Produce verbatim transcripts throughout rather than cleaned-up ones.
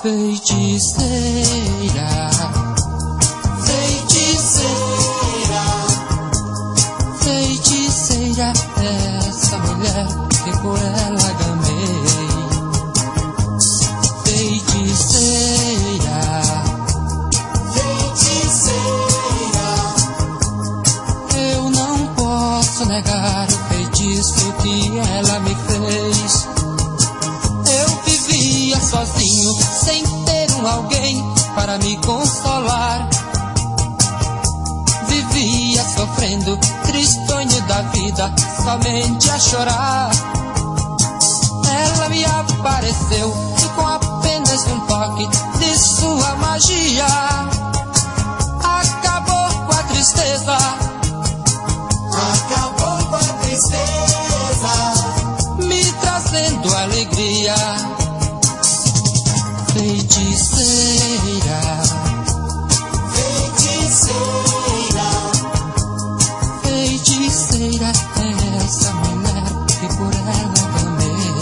Feiticeira, feiticeira, feiticeira, essa mulher que por ela gamei. Feiticeira, feiticeira, eu não posso negar o feitiço que ela me fez. Eu vivia sozinho, sem ter um alguém para me consolar. Vivia sofrendo, tristonho da vida, somente a chorar. Ela me apareceu e com apenas um toque de sua magia acabou com a tristeza. Acabou com a tristeza, me trazendo alegria. Feiticeira, feiticeira, feiticeira, essa mulher que por ela gamei.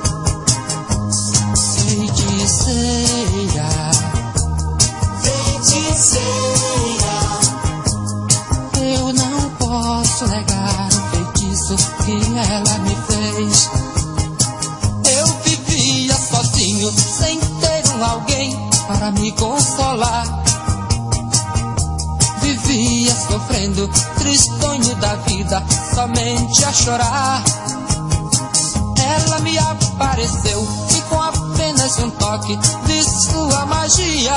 Feiticeira, feiticeira, eu não posso negar o feitiço que ela me fez. Eu vivia sozinho, sem ter um alguém para me consolar. Vivia sofrendo, tristonho da vida, somente a chorar. Ela me apareceu e com apenas um toque de sua magia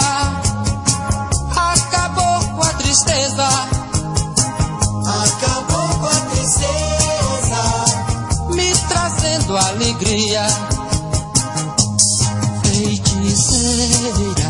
acabou com a tristeza. acabou com a tristeza, Me trazendo alegria. Feiticeira,